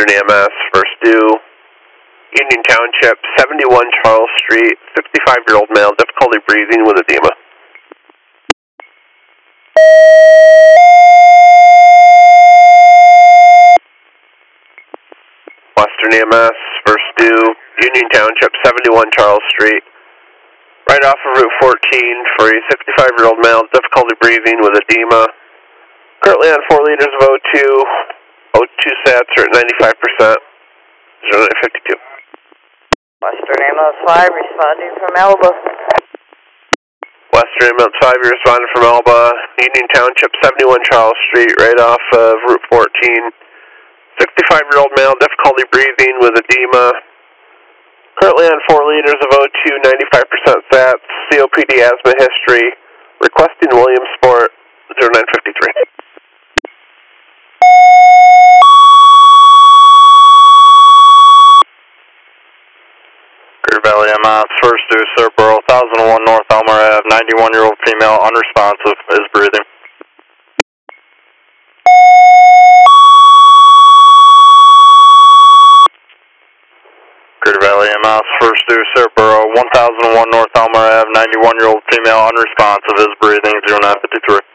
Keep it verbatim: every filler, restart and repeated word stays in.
Western E M S, first due, Union Township, seventy-one Charles Street, sixty-five-year-old male, difficulty breathing with edema. Western E M S, first due, Union Township, seventy-one Charles Street, right off of Route fourteen for a sixty-five-year-old male, difficulty breathing with edema. Currently on four liters of O two, O two sats are at ninety-five percent, zero nine fifty-two. Western ambulance five responding from Elba. Western ambulance five, you're responding from Elba, Union Township, seventy-one Charles Street, right off of Route fourteen. sixty-five-year-old male, difficulty breathing with edema. Currently on four liters of O two, ninety-five percent sats, C O P D asthma history, requesting Williamsport, zero nine fifty-three. Greater Valley M S, first due, Cerbero, one thousand one North Elmer Avenue, ninety-one-year-old female, unresponsive, is breathing. Greater Valley M S, first due, Cerbero, one thousand one North Elmer Avenue, ninety-one-year-old female, unresponsive, is breathing, zero nine fifty-three.